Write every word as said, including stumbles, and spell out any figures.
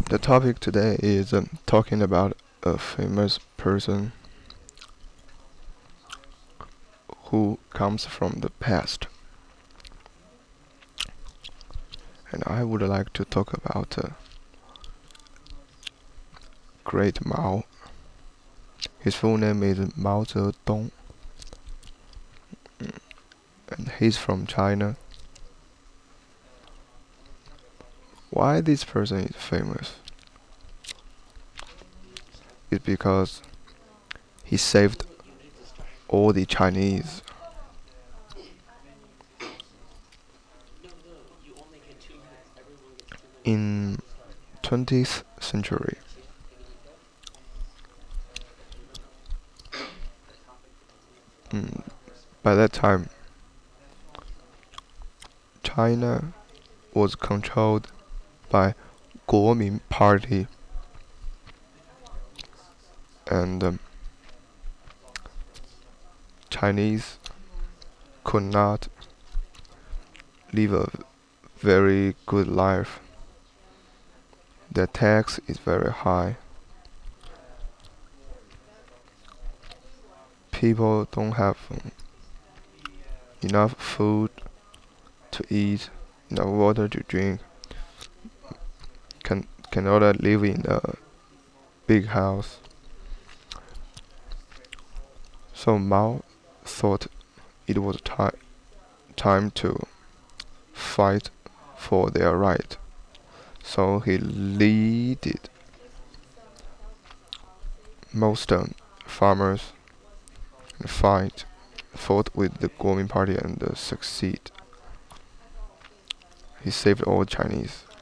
The topic today is um, talking about a famous person who comes from the past. And I would like to talk about uh, Great Mao. His full name is Mao Zedong, and he's from China. Why this person is famous? It's because he saved all the Chinese. In twentieth century, mm, by that time, China was controlled by Kuomintang Party, and um, Chinese could not live a very good life. The tax is very high. People don't have um, enough food to eat, enough water to drink, can cannot live in a big house. So Mao thought it was ti- time to fight for their right. So he leaded most um, farmers and fight, fought with the Kuomintang Party and uh, succeed. He saved all Chinese.